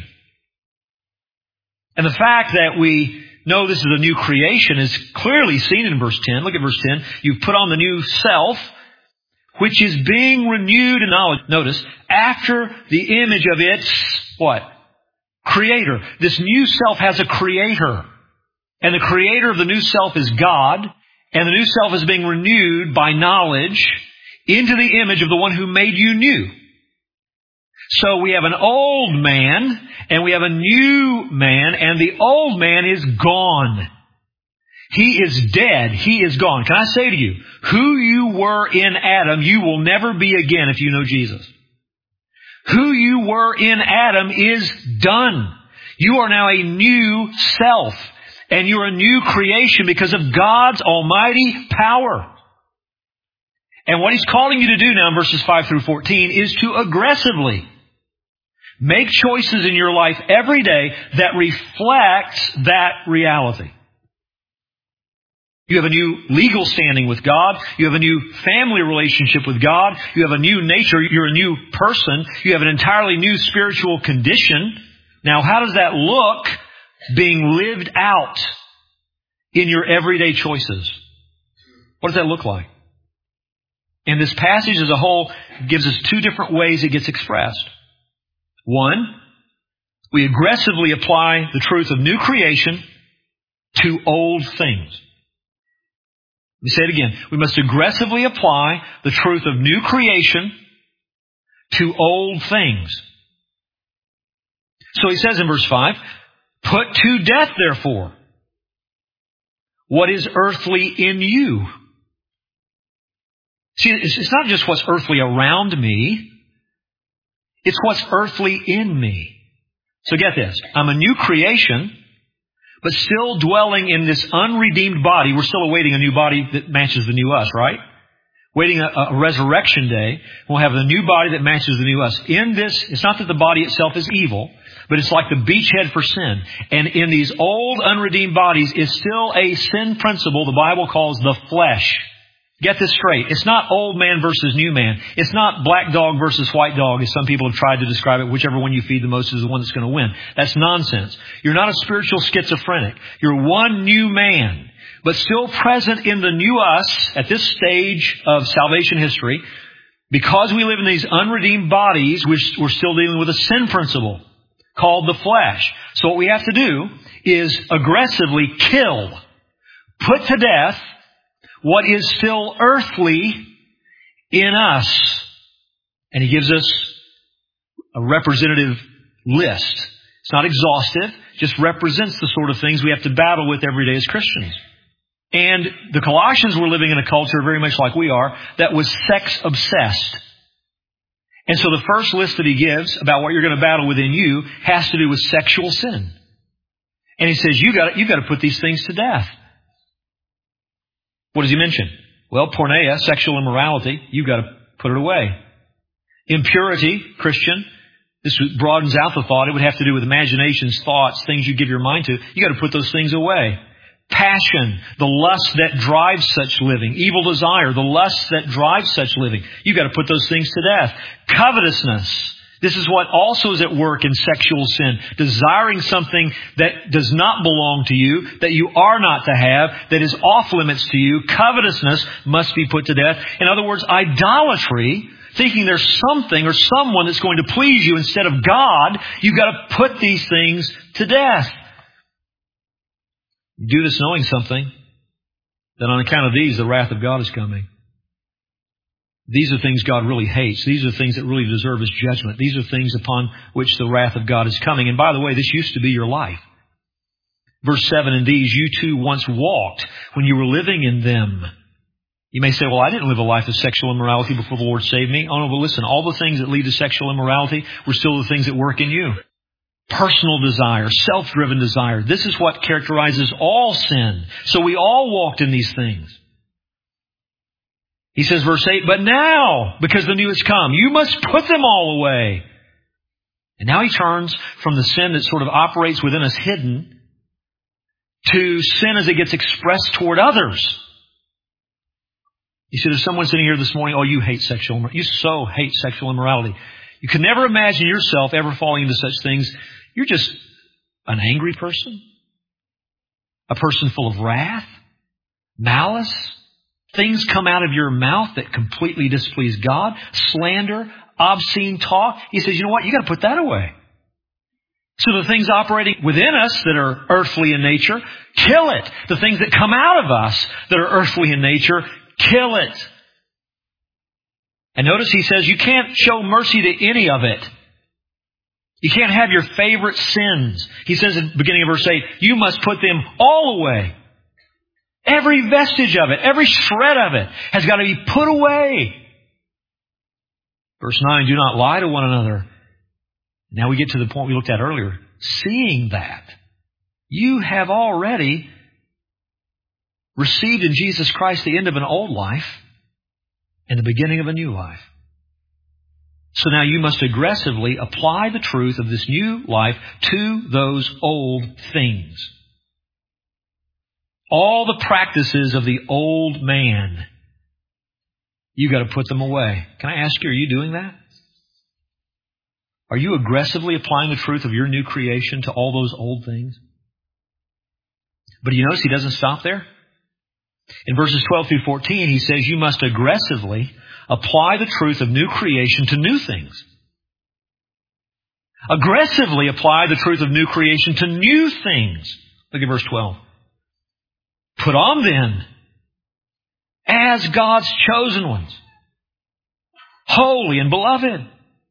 And the fact that we know this is a new creation is clearly seen in verse 10. Look at verse 10. You've put on the new self, which is being renewed in knowledge. Notice, after the image of its, what? Creator. This new self has a creator. And the creator of the new self is God. And the new self is being renewed by knowledge into the image of the one who made you new. So we have an old man and we have a new man, and the old man is gone. He is dead. He is gone. Can I say to you, who you were in Adam, you will never be again if you know Jesus. Who you were in Adam is done. You are now a new self, and you're a new creation because of God's almighty power. And what He's calling you to do now in verses 5 through 14 is to aggressively make choices in your life every day that reflects that reality. You have a new legal standing with God. You have a new family relationship with God. You have a new nature. You're a new person. You have an entirely new spiritual condition. Now, how does that look being lived out in your everyday choices? What does that look like? And this passage as a whole gives us two different ways it gets expressed. One, we aggressively apply the truth of new creation to old things. Let me say it again. We must aggressively apply the truth of new creation to old things. So he says in verse 5, put to death, therefore, what is earthly in you. See, it's not just what's earthly around me. It's what's earthly in me. So get this. I'm a new creation, but still dwelling in this unredeemed body. We're still awaiting a new body that matches the new us, right? Waiting a resurrection day. We'll have a new body that matches the new us. In this, it's not that the body itself is evil, but it's like the beachhead for sin. And in these old unredeemed bodies is still a sin principle the Bible calls the flesh. Get this straight. It's not old man versus new man. It's not black dog versus white dog, as some people have tried to describe it. Whichever one you feed the most is the one that's going to win. That's nonsense. You're not a spiritual schizophrenic. You're one new man, but still present in the new us at this stage of salvation history. Because we live in these unredeemed bodies, we're still dealing with a sin principle called the flesh. So what we have to do is aggressively kill, put to death, what is still earthly in us. And he gives us a representative list. It's not exhaustive, just represents the sort of things we have to battle with every day as Christians. And the Colossians were living in a culture very much like we are that was sex obsessed. And so the first list that he gives about what you're going to battle within you has to do with sexual sin. And he says, you've got to put these things to death. What does he mention? Well, porneia, sexual immorality, you've got to put it away. Impurity, Christian, This broadens out the thought. It would have to do with imaginations, thoughts, things you give your mind to. You got to put those things away. Passion, the lust that drives such living. Evil desire, the lust that drives such living. You got to put those things to death. Covetousness. This is what also is at work in sexual sin. Desiring something that does not belong to you, that you are not to have, that is off limits to you. Covetousness must be put to death. In other words, idolatry, thinking there's something or someone that's going to please you instead of God, you've got to put these things to death. Do this knowing something, that on account of these, the wrath of God is coming. These are things God really hates. These are things that really deserve His judgment. These are things upon which the wrath of God is coming. And by the way, this used to be your life. Verse 7, in these you too once walked when you were living in them. You may say, well, I didn't live a life of sexual immorality before the Lord saved me. Oh no, but listen, all the things that lead to sexual immorality were still the things that work in you. Personal desire, self-driven desire. This is what characterizes all sin. So we all walked in these things. He says, verse 8, but now, because the new has come, you must put them all away. And now he turns from the sin that sort of operates within us hidden to sin as it gets expressed toward others. You see, there's someone sitting here this morning, oh, you hate sexual immorality. You so hate sexual immorality. You can never imagine yourself ever falling into such things. You're just an angry person, a person full of wrath, malice. Things come out of your mouth that completely displease God, slander, obscene talk. He says, you know what? You got to put that away. So the things operating within us that are earthly in nature, kill it. The things that come out of us that are earthly in nature, kill it. And notice he says you can't show mercy to any of it. You can't have your favorite sins. He says at the beginning of verse 8, you must put them all away. Every vestige of it, every shred of it has got to be put away. Verse 9, do not lie to one another. Now we get to the point we looked at earlier. Seeing that you have already received in Jesus Christ the end of an old life and the beginning of a new life. So now you must aggressively apply the truth of this new life to those old things. All the practices of the old man, you got to put them away. Can I ask you, are you doing that? Are you aggressively applying the truth of your new creation to all those old things? But you notice he doesn't stop there. In verses 12 through 14, he says you must aggressively apply the truth of new creation to new things. Aggressively apply the truth of new creation to new things. Look at verse 12. Put on then, as God's chosen ones, holy and beloved.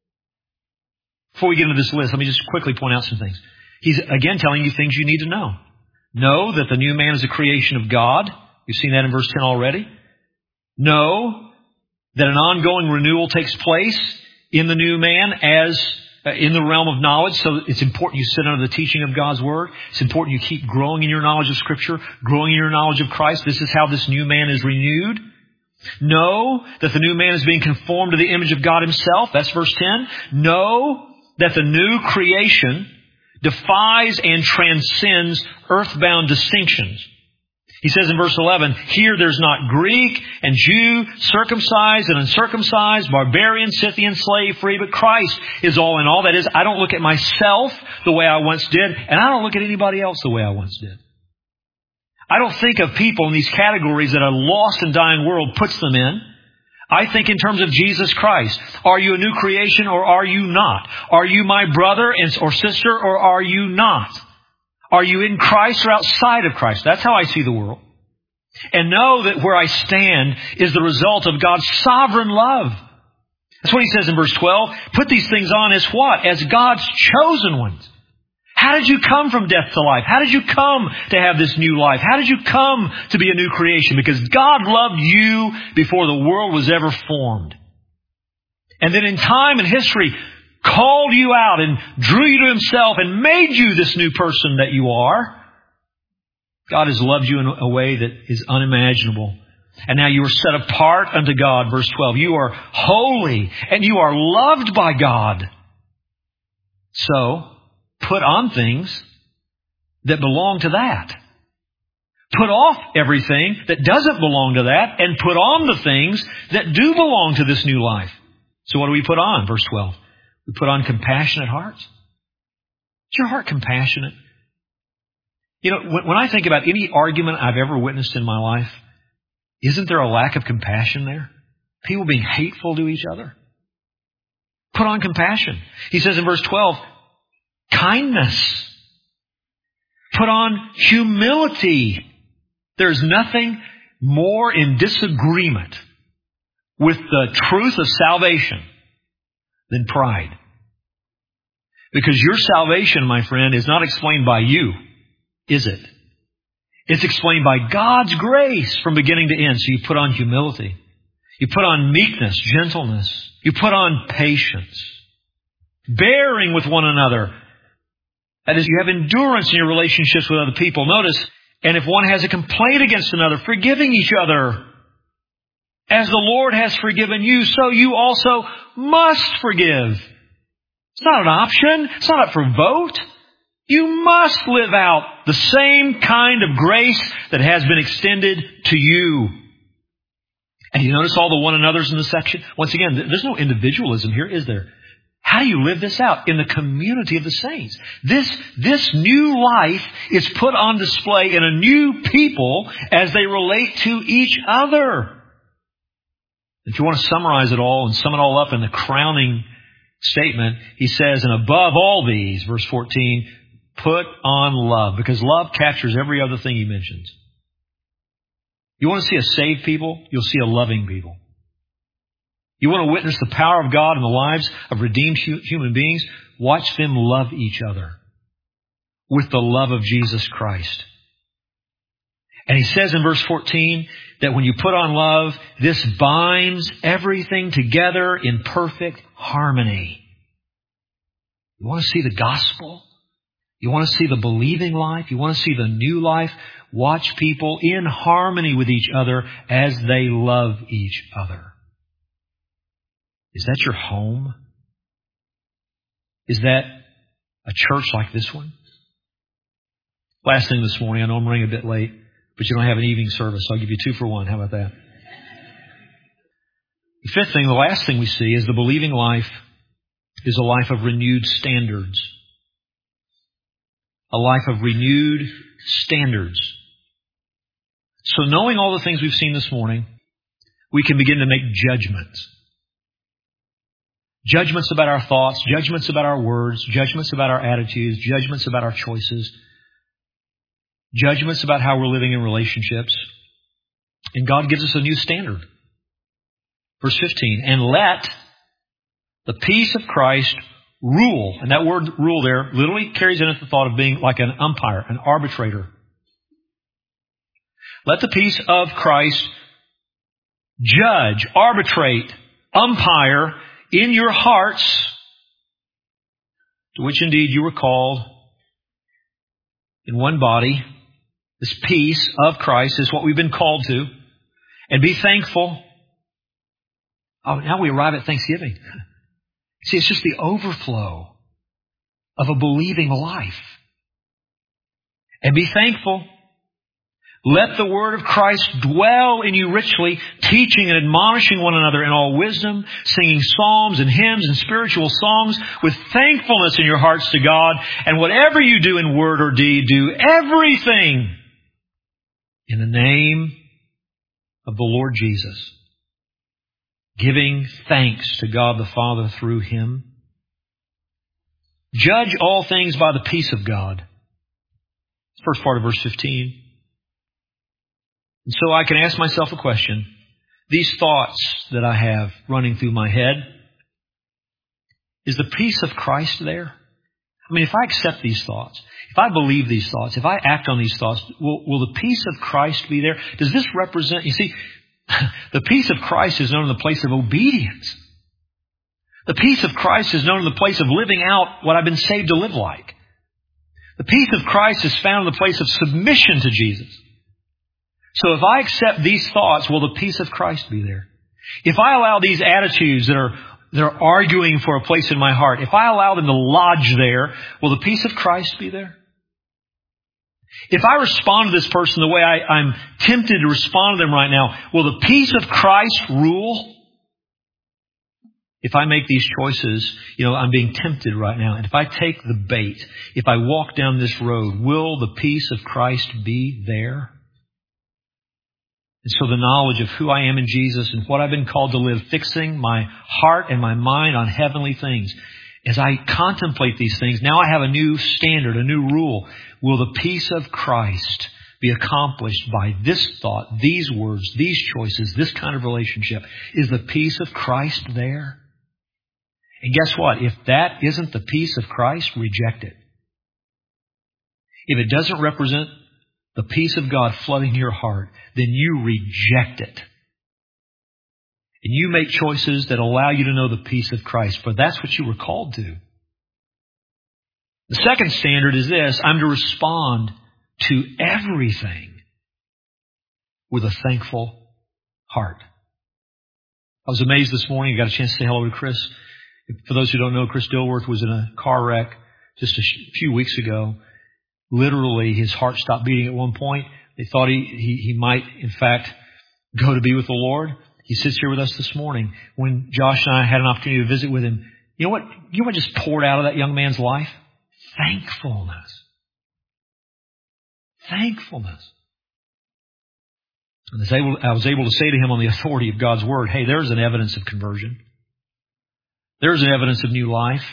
Before we get into this list, let me just quickly point out some things. He's again telling you things you need to know. Know that the new man is a creation of God. You've seen that in verse 10 already. Know that an ongoing renewal takes place in the new man as in the realm of knowledge. So it's important you sit under the teaching of God's Word. It's important you keep growing in your knowledge of Scripture, growing in your knowledge of Christ. This is how this new man is renewed. Know that the new man is being conformed to the image of God Himself. That's verse 10. Know that the new creation defies and transcends earthbound distinctions. He says in verse 11, here there's not Greek and Jew, circumcised and uncircumcised, barbarian, Scythian, slave, free, but Christ is all in all. That is, I don't look at myself the way I once did, and I don't look at anybody else the way I once did. I don't think of people in these categories that a lost and dying world puts them in. I think in terms of Jesus Christ. Are you a new creation or are you not? Are you my brother or sister or are you not? Are you in Christ or outside of Christ? That's how I see the world. And know that where I stand is the result of God's sovereign love. That's what he says in verse 12. Put these things on as what? As God's chosen ones. How did you come from death to life? How did you come to have this new life? How did you come to be a new creation? Because God loved you before the world was ever formed. And then in time and history, called you out and drew you to Himself and made you this new person that you are. God has loved you in a way that is unimaginable. And now you are set apart unto God. Verse 12, you are holy and you are loved by God. So, put on things that belong to that. Put off everything that doesn't belong to that and put on the things that do belong to this new life. So what do we put on? Verse 12. We put on compassionate hearts. Is your heart compassionate? You know, when I think about any argument I've ever witnessed in my life, isn't there a lack of compassion there? People being hateful to each other. Put on compassion. He says in verse 12, kindness. Put on humility. There's nothing more in disagreement with the truth of salvation than pride. Because your salvation, my friend, is not explained by you, is it? It's explained by God's grace from beginning to end. So you put on humility. You put on meekness, gentleness. You put on patience. Bearing with one another. That is, you have endurance in your relationships with other people. Notice, and if one has a complaint against another, forgiving each other. As the Lord has forgiven you, so you also must forgive. It's not an option. It's not up for vote. You must live out the same kind of grace that has been extended to you. And you notice all the one another's in the section? Once again, there's no individualism here, is there? How do you live this out? In the community of the saints. This new life is put on display in a new people as they relate to each other. If you want to summarize it all and sum it all up in the crowning statement, he says, and above all these, verse 14, put on love. Because love captures every other thing he mentions. You want to see a saved people? You'll see a loving people. You want to witness the power of God in the lives of redeemed human beings? Watch them love each other with the love of Jesus Christ. And he says in verse 14 that when you put on love, this binds everything together in perfect harmony. You want to see the gospel? You want to see the believing life? You want to see the new life? Watch people in harmony with each other as they love each other. Is that your home? Is that a church like this one? Last thing this morning, I know I'm running a bit late, but you don't have an evening service, so I'll give you 2 for 1. How about that? The fifth thing, the last thing we see is the believing life is a life of renewed standards. A life of renewed standards. So knowing all the things we've seen this morning, we can begin to make judgments. Judgments about our thoughts, judgments about our words, judgments about our attitudes, judgments about our choices, judgments about how we're living in relationships. And God gives us a new standard. Verse 15, and let the peace of Christ rule. And that word rule there literally carries in it the thought of being like an umpire, an arbitrator. Let the peace of Christ judge, arbitrate, umpire in your hearts, to which indeed you were called in one body. This peace of Christ is what we've been called to. And be thankful. Oh, now we arrive at Thanksgiving. See, it's just the overflow of a believing life. And be thankful. Let the word of Christ dwell in you richly, teaching and admonishing one another in all wisdom, singing psalms and hymns and spiritual songs with thankfulness in your hearts to God. And whatever you do in word or deed, do everything in the name of the Lord Jesus, giving thanks to God the Father through Him. Judge all things by the peace of God. First part of verse 15. And so I can ask myself a question. These thoughts that I have running through my head, is the peace of Christ there? I mean, if I accept these thoughts, if I believe these thoughts, if I act on these thoughts, will the peace of Christ be there? Does this represent, you see, the peace of Christ is known in the place of obedience. The peace of Christ is known in the place of living out what I've been saved to live like. The peace of Christ is found in the place of submission to Jesus. So if I accept these thoughts, will the peace of Christ be there? If I allow these attitudes that are they're arguing for a place in my heart, if I allow them to lodge there, will the peace of Christ be there? If I respond to this person the way I'm tempted to respond to them right now, will the peace of Christ rule? If I make these choices, I'm being tempted right now. And if I take the bait, if I walk down this road, will the peace of Christ be there? And so the knowledge of who I am in Jesus and what I've been called to live, fixing my heart and my mind on heavenly things. As I contemplate these things, now I have a new standard, a new rule. Will the peace of Christ be accomplished by this thought, these words, these choices, this kind of relationship? Is the peace of Christ there? And guess what? If that isn't the peace of Christ, reject it. If it doesn't represent the peace of God flooding your heart, then you reject it. And you make choices that allow you to know the peace of Christ, for that's what you were called to. The second standard is this: I'm to respond to everything with a thankful heart. I was amazed this morning. I got a chance to say hello to Chris. For those who don't know, Chris Dilworth was in a car wreck just a few weeks ago. Literally, his heart stopped beating at one point. They thought he might, in fact, go to be with the Lord. He sits here with us this morning. When Josh and I had an opportunity to visit with him, you know what just poured out of that young man's life? Thankfulness. Thankfulness. And I was able to say to him on the authority of God's Word, hey, there's an evidence of conversion. There's an evidence of new life.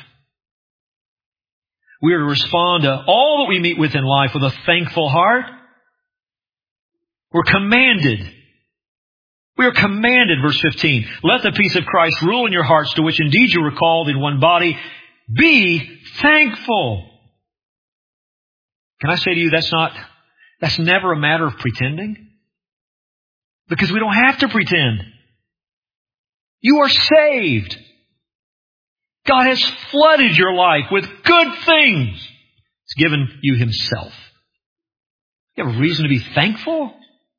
We are to respond to all that we meet with in life with a thankful heart. We're commanded. We are commanded, verse 15, let the peace of Christ rule in your hearts, to which indeed you were called in one body. Be thankful. Can I say to you, that's never a matter of pretending? Because we don't have to pretend. You are saved. God has flooded your life with good things. He's given you Himself. You have a reason to be thankful.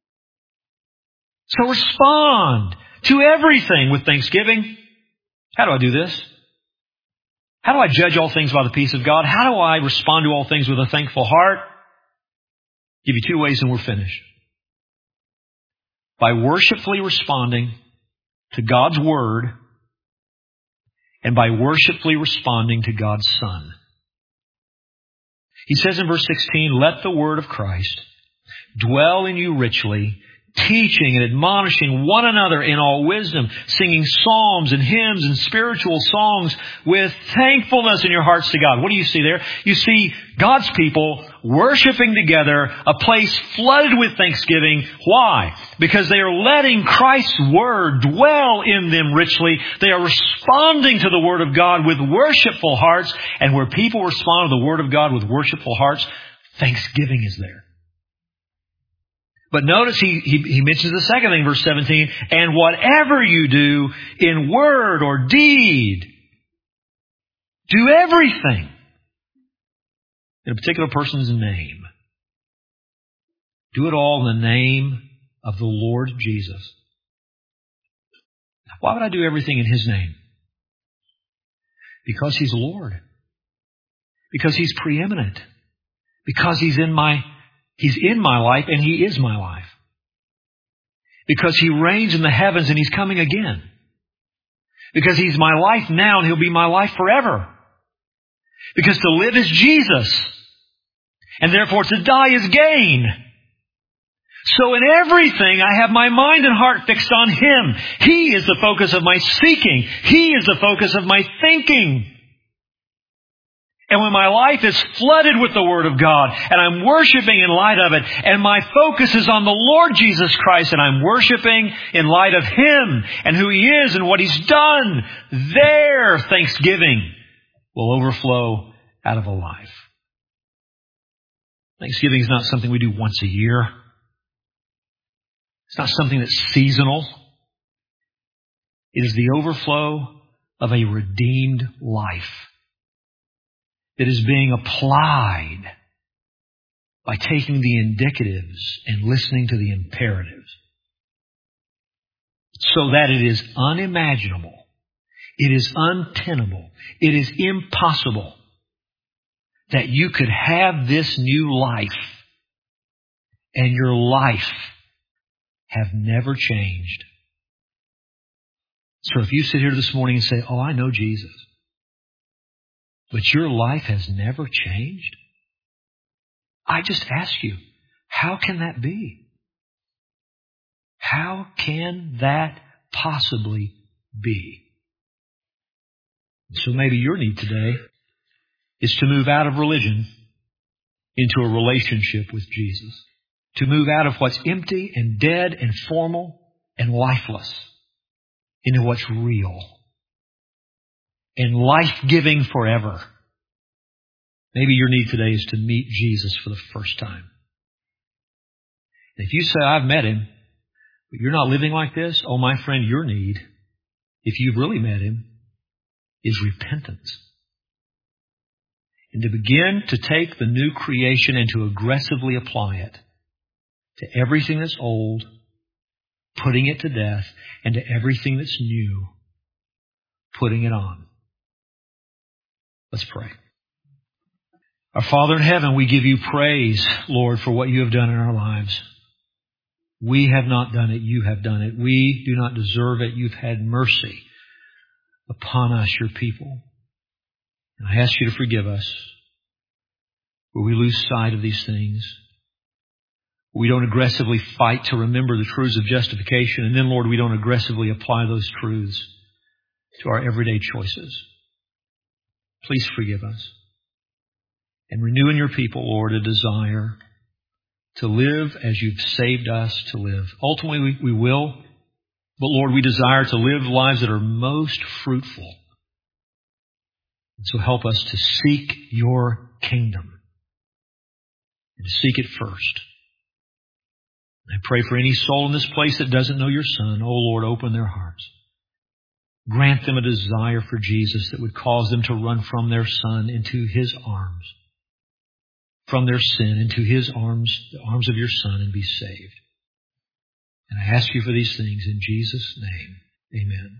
So respond to everything with thanksgiving. How do I do this? How do I judge all things by the peace of God? How do I respond to all things with a thankful heart? I'll give you two ways and we're finished. By worshipfully responding to God's Word, and by worshipfully responding to God's Son. He says in verse 16, let the word of Christ dwell in you richly, teaching and admonishing one another in all wisdom, singing psalms and hymns and spiritual songs with thankfulness in your hearts to God. What do you see there? You see God's people worshiping together, a place flooded with thanksgiving. Why? Because they are letting Christ's Word dwell in them richly. They are responding to the Word of God with worshipful hearts. And where people respond to the Word of God with worshipful hearts, thanksgiving is there. But notice he mentions the second thing, verse 17, and whatever you do in word or deed, do everything in a particular person's name. Do it all in the name of the Lord Jesus. Why would I do everything in His name? Because He's Lord. Because He's preeminent. Because He's in my life and He is my life. Because He reigns in the heavens and He's coming again. Because He's my life now and He'll be my life forever. Because to live is Jesus. And therefore to die is gain. So in everything I have my mind and heart fixed on Him. He is the focus of my seeking. He is the focus of my thinking. And when my life is flooded with the Word of God, and I'm worshiping in light of it, and my focus is on the Lord Jesus Christ, and I'm worshiping in light of Him, and who He is, and what He's done, there thanksgiving will overflow out of a life. Thanksgiving is not something we do once a year. It's not something that's seasonal. It is the overflow of a redeemed life that is being applied by taking the indicatives and listening to the imperatives, so that it is unimaginable, It is untenable. It is impossible that you could have this new life and your life have never changed. So if you sit here this morning and say, oh, I know Jesus, but your life has never changed, I just ask you, how can that be? How can that possibly be? So maybe your need today is to move out of religion into a relationship with Jesus. To move out of what's empty and dead and formal and lifeless into what's real and life-giving forever. Maybe your need today is to meet Jesus for the first time. And if you say, I've met Him, but you're not living like this, oh, my friend, your need, if you've really met Him, is repentance. And to begin to take the new creation and to aggressively apply it to everything that's old, putting it to death, and to everything that's new, putting it on. Let's pray. Our Father in heaven, we give you praise, Lord, for what you have done in our lives. We have not done it. You have done it. We do not deserve it. You've had mercy upon us, your people. And I ask you to forgive us where we lose sight of these things. We don't aggressively fight to remember the truths of justification. And then, Lord, we don't aggressively apply those truths to our everyday choices. Please forgive us. And renew in your people, Lord, a desire to live as you've saved us to live. Ultimately, we will. But, Lord, we desire to live lives that are most fruitful. And so help us to seek your kingdom and to seek it first. I pray for any soul in this place that doesn't know your Son. Oh, Lord, open their hearts. Grant them a desire for Jesus that would cause them to run from their Son into His arms, from their sin into His arms, the arms of your Son, and be saved. And I ask you for these things in Jesus' name. Amen.